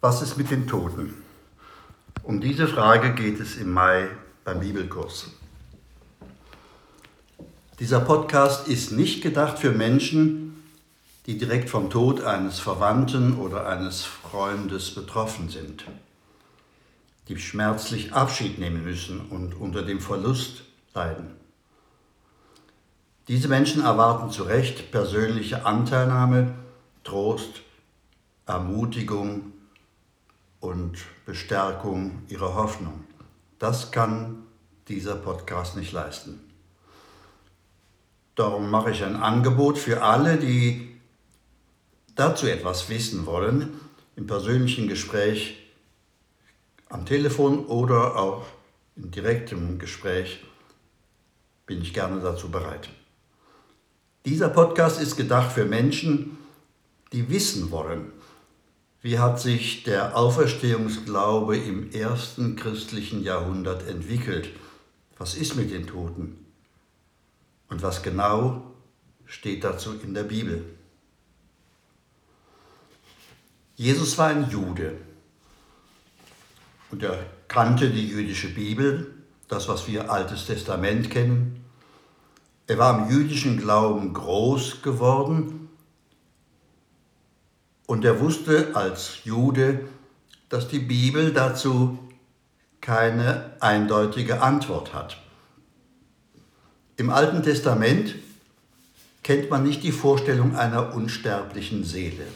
Was ist mit den Toten? Um diese Frage geht es im Mai beim Bibelkurs. Dieser Podcast ist nicht gedacht für Menschen, die direkt vom Tod eines Verwandten oder eines Freundes betroffen sind, die schmerzlich Abschied nehmen müssen und unter dem Verlust leiden. Diese Menschen erwarten zu Recht persönliche Anteilnahme, Trost, Ermutigung und Bestärkung ihrer Hoffnung. Das kann dieser Podcast nicht leisten. Darum mache ich ein Angebot für alle, die dazu etwas wissen wollen, im persönlichen Gespräch am Telefon oder auch in direktem Gespräch bin ich gerne dazu bereit. Dieser Podcast ist gedacht für Menschen, die wissen wollen, wie hat sich der Auferstehungsglaube im ersten christlichen Jahrhundert entwickelt? Was ist mit den Toten? Und was genau steht dazu in der Bibel? Jesus war ein Jude und er kannte die jüdische Bibel, das, was wir Altes Testament kennen. Er war im jüdischen Glauben groß geworden. Und er wusste als Jude, dass die Bibel dazu keine eindeutige Antwort hat. Im Alten Testament kennt man nicht die Vorstellung einer unsterblichen Seele.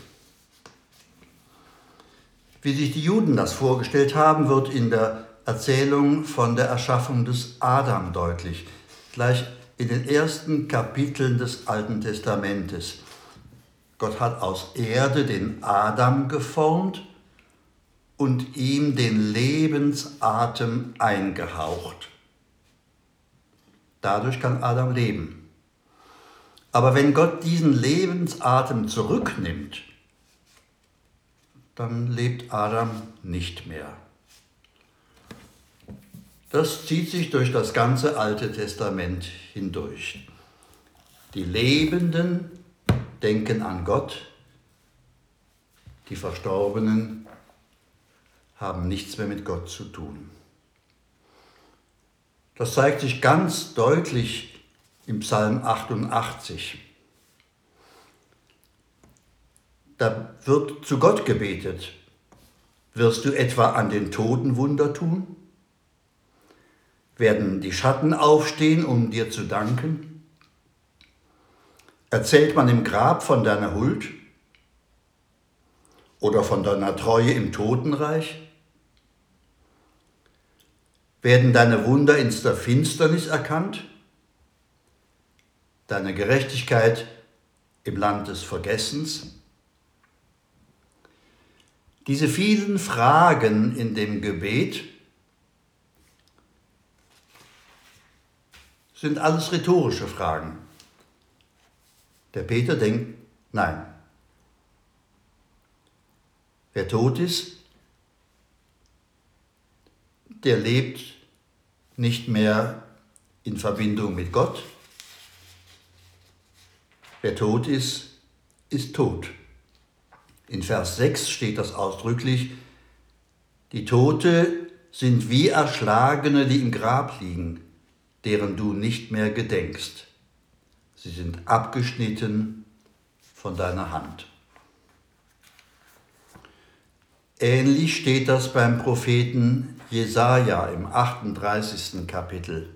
Wie sich die Juden das vorgestellt haben, wird in der Erzählung von der Erschaffung des Adam deutlich, gleich in den ersten Kapiteln des Alten Testamentes. Gott hat aus Erde den Adam geformt und ihm den Lebensatem eingehaucht. Dadurch kann Adam leben. Aber wenn Gott diesen Lebensatem zurücknimmt, dann lebt Adam nicht mehr. Das zieht sich durch das ganze Alte Testament hindurch. Die Lebenden denken an Gott, die Verstorbenen haben nichts mehr mit Gott zu tun. Das zeigt sich ganz deutlich im Psalm 88. Da wird zu Gott gebetet: Wirst du etwa an den Toten Wunder tun? Werden die Schatten aufstehen, um dir zu danken? Erzählt man im Grab von deiner Huld oder von deiner Treue im Totenreich? Werden deine Wunder in der Finsternis erkannt? Deine Gerechtigkeit im Land des Vergessens? Diese vielen Fragen in dem Gebet sind alles rhetorische Fragen. Der Beter denkt, nein. Wer tot ist, der lebt nicht mehr in Verbindung mit Gott. Wer tot ist, ist tot. In Vers 6 steht das ausdrücklich: Die Tote sind wie Erschlagene, die im Grab liegen, deren du nicht mehr gedenkst. Sie sind abgeschnitten von deiner Hand. Ähnlich steht das beim Propheten Jesaja im 38. Kapitel.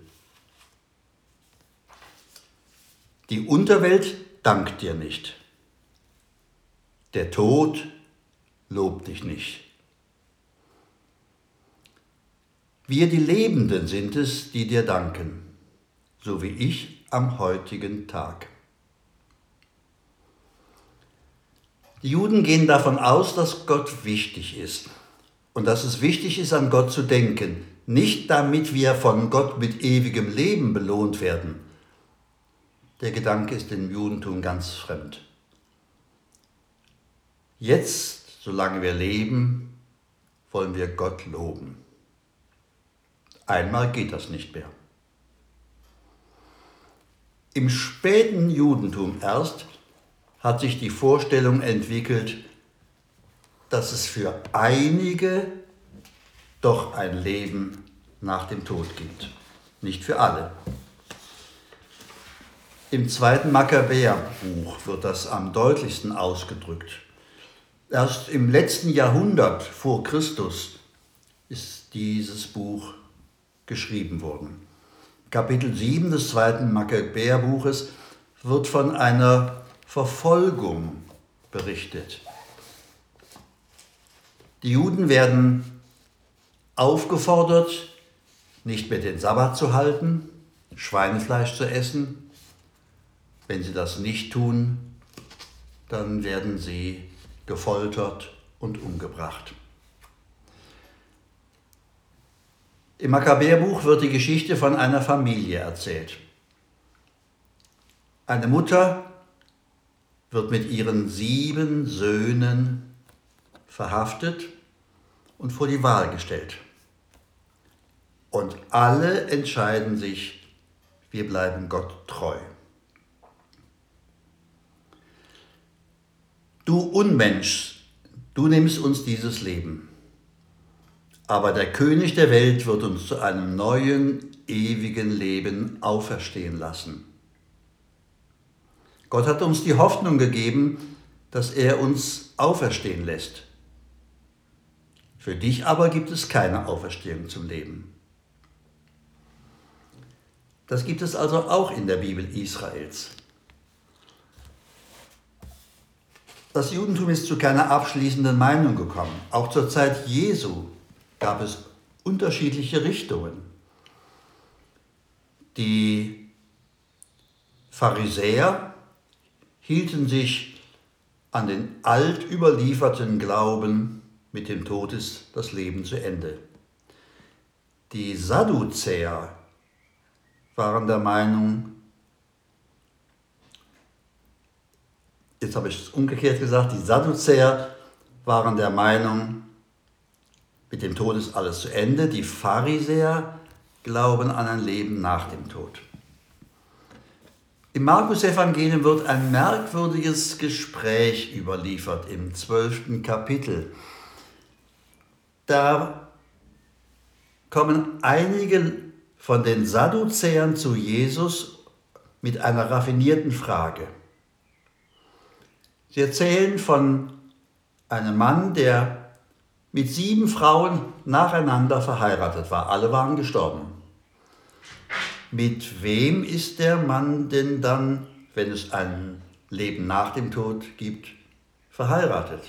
Die Unterwelt dankt dir nicht. Der Tod lobt dich nicht. Wir, die Lebenden, sind es, die dir danken, so wie ich am heutigen Tag. Die Juden gehen davon aus, dass Gott wichtig ist und dass es wichtig ist, an Gott zu denken, nicht damit wir von Gott mit ewigem Leben belohnt werden. Der Gedanke ist dem Judentum ganz fremd. Jetzt, solange wir leben, wollen wir Gott loben. Einmal geht das nicht mehr. Im späten Judentum erst hat sich die Vorstellung entwickelt, dass es für einige doch ein Leben nach dem Tod gibt. Nicht für alle. Im 2. Makkabäerbuch wird das am deutlichsten ausgedrückt. Erst im letzten Jahrhundert vor Christus ist dieses Buch geschrieben worden. Kapitel 7 des 2. Makkabäerbuches wird von einer Verfolgung berichtet. Die Juden werden aufgefordert, nicht mehr den Sabbat zu halten, Schweinefleisch zu essen. Wenn sie das nicht tun, dann werden sie gefoltert und umgebracht. Im Makkabäerbuch wird die Geschichte von einer Familie erzählt. Eine Mutter wird mit ihren 7 Söhnen verhaftet und vor die Wahl gestellt. Und alle entscheiden sich, wir bleiben Gott treu. Du Unmensch, du nimmst uns dieses Leben. Aber der König der Welt wird uns zu einem neuen, ewigen Leben auferstehen lassen. Gott hat uns die Hoffnung gegeben, dass er uns auferstehen lässt. Für dich aber gibt es keine Auferstehung zum Leben. Das gibt es also auch in der Bibel Israels. Das Judentum ist zu keiner abschließenden Meinung gekommen. Auch zur Zeit Jesu gab es unterschiedliche Richtungen. Die Pharisäer hielten sich an den alt überlieferten Glauben, mit dem Tod ist das Leben zu Ende. Die Sadduzäer waren der Meinung, jetzt habe ich es umgekehrt gesagt, die Sadduzäer waren der Meinung, mit dem Tod ist alles zu Ende. Die Pharisäer glauben an ein Leben nach dem Tod. Im Markus-Evangelium wird ein merkwürdiges Gespräch überliefert im 12. Kapitel. Da kommen einige von den Sadduzäern zu Jesus mit einer raffinierten Frage. Sie erzählen von einem Mann, der mit 7 Frauen nacheinander verheiratet war. Alle waren gestorben. Mit wem ist der Mann denn dann, wenn es ein Leben nach dem Tod gibt, verheiratet?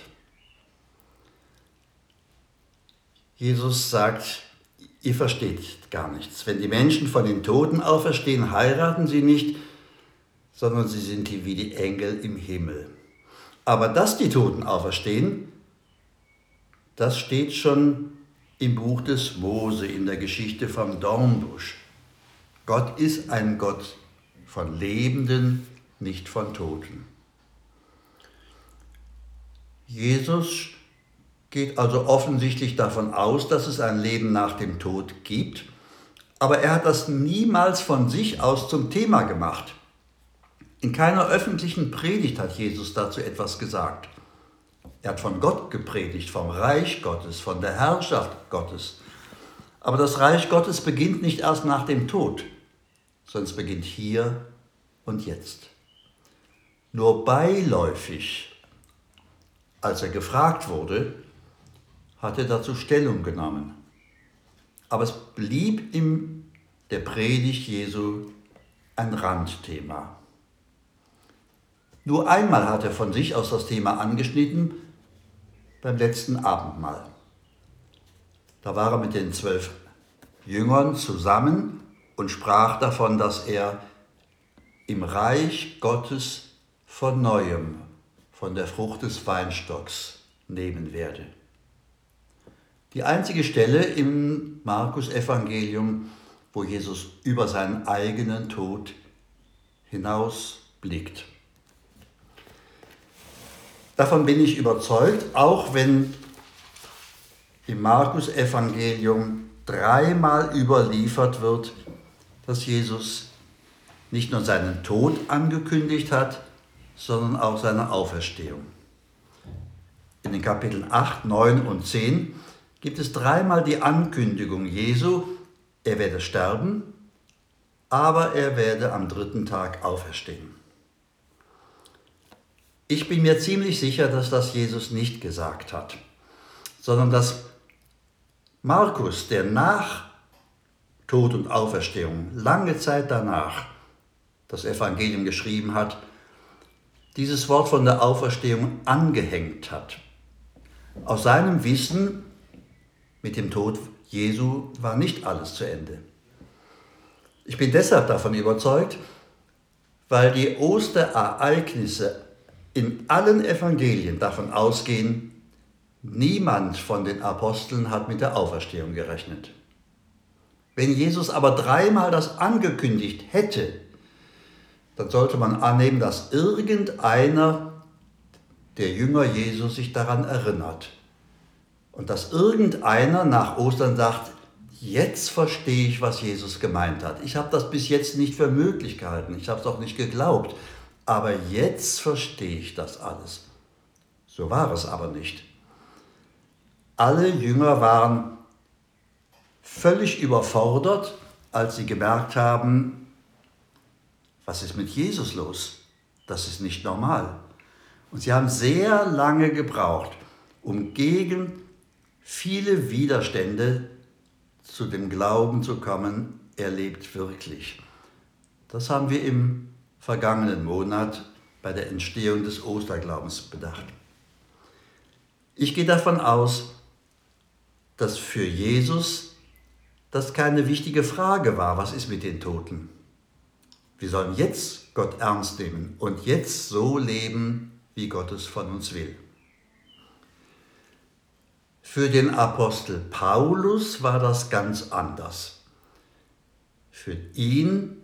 Jesus sagt, ihr versteht gar nichts. Wenn die Menschen von den Toten auferstehen, heiraten sie nicht, sondern sie sind wie die Engel im Himmel. Aber dass die Toten auferstehen, das steht schon im Buch des Mose, in der Geschichte vom Dornbusch. Gott ist ein Gott von Lebenden, nicht von Toten. Jesus geht also offensichtlich davon aus, dass es ein Leben nach dem Tod gibt, aber er hat das niemals von sich aus zum Thema gemacht. In keiner öffentlichen Predigt hat Jesus dazu etwas gesagt. Er hat von Gott gepredigt, vom Reich Gottes, von der Herrschaft Gottes. Aber das Reich Gottes beginnt nicht erst nach dem Tod, sondern es beginnt hier und jetzt. Nur beiläufig, als er gefragt wurde, hat er dazu Stellung genommen. Aber es blieb in der Predigt Jesu ein Randthema. Nur einmal hat er von sich aus das Thema angeschnitten, beim letzten Abendmahl. Da war er mit den 12 Jüngern zusammen und sprach davon, dass er im Reich Gottes von Neuem, von der Frucht des Weinstocks nehmen werde. Die einzige Stelle im Markus-Evangelium, wo Jesus über seinen eigenen Tod hinausblickt. Davon bin ich überzeugt, auch wenn im Markus-Evangelium 3-mal überliefert wird, dass Jesus nicht nur seinen Tod angekündigt hat, sondern auch seine Auferstehung. In den Kapiteln 8, 9 und 10 gibt es dreimal die Ankündigung Jesu, er werde sterben, aber er werde am 3. Tag auferstehen. Ich bin mir ziemlich sicher, dass das Jesus nicht gesagt hat, sondern dass Markus, der nach Tod und Auferstehung, lange Zeit danach, das Evangelium geschrieben hat, dieses Wort von der Auferstehung angehängt hat. Aus seinem Wissen mit dem Tod Jesu war nicht alles zu Ende. Ich bin deshalb davon überzeugt, weil die Osterereignisse in allen Evangelien davon ausgehen, niemand von den Aposteln hat mit der Auferstehung gerechnet. Wenn Jesus aber dreimal das angekündigt hätte, dann sollte man annehmen, dass irgendeiner der Jünger Jesus sich daran erinnert. Und dass irgendeiner nach Ostern sagt, jetzt verstehe ich, was Jesus gemeint hat. Ich habe das bis jetzt nicht für möglich gehalten, ich habe es auch nicht geglaubt, aber jetzt verstehe ich das alles. So war es aber nicht. Alle Jünger waren völlig überfordert, als sie gemerkt haben, was ist mit Jesus los? Das ist nicht normal. Und sie haben sehr lange gebraucht, um gegen viele Widerstände zu dem Glauben zu kommen, er lebt wirklich. Das haben wir im vergangenen Monat bei der Entstehung des Osterglaubens bedacht. Ich gehe davon aus, dass für Jesus das keine wichtige Frage war, was ist mit den Toten? Wir sollen jetzt Gott ernst nehmen und jetzt so leben, wie Gott es von uns will. Für den Apostel Paulus war das ganz anders. Für ihn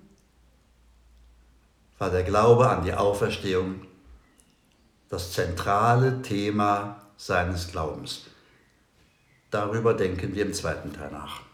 war der Glaube an die Auferstehung das zentrale Thema seines Glaubens. Darüber denken wir im 2. Teil nach.